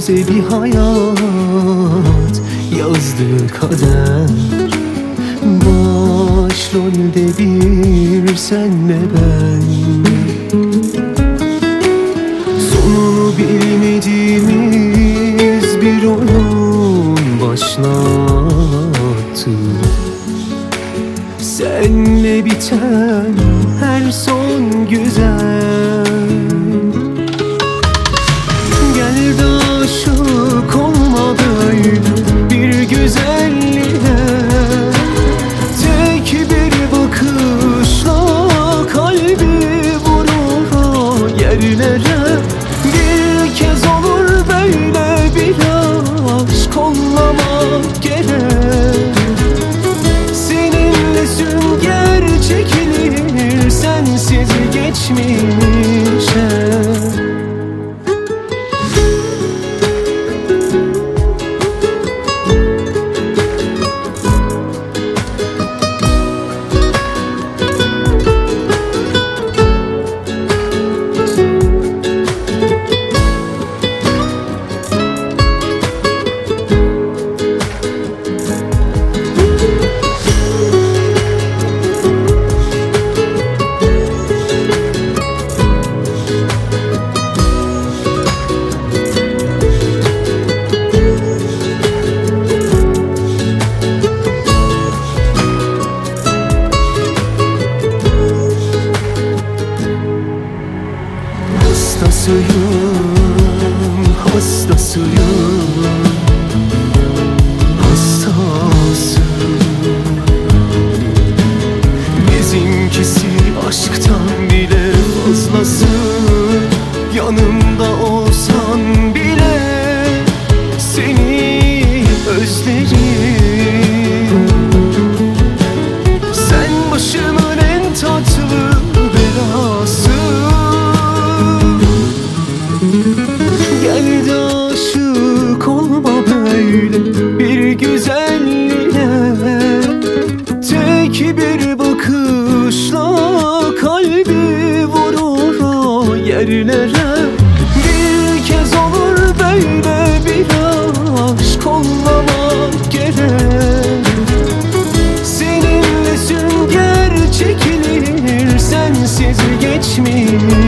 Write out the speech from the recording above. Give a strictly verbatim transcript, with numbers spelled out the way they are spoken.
göze bir hayat yazdı kader. Başrolde bir senle ben, sonu bilmediğimiz bir oyun başlattı. Senle biten her son güzel. Gel de aşık olma böyle bir güzelliğe. Tek bir bakışla kalbi vurur o yerlere. Bir kez olur böyle bir aşk, kollamak gerek. Seninle sünger çekilir sensiz geçmişe. Hastasıyım, hastasıyım, hastası. Bizimkisi aşktan bile fazlası. Yanımda olsan bile seni özlerim. Sen başımın en tatlı belası. Gel de aşık olma böyle bir güzelliğe. Tek bir bakışla kalbi vurur o yerlere. Bir kez olur böyle bir aşk, kollamak gerek. Seninle sünger çekilir sensiz geçmiş.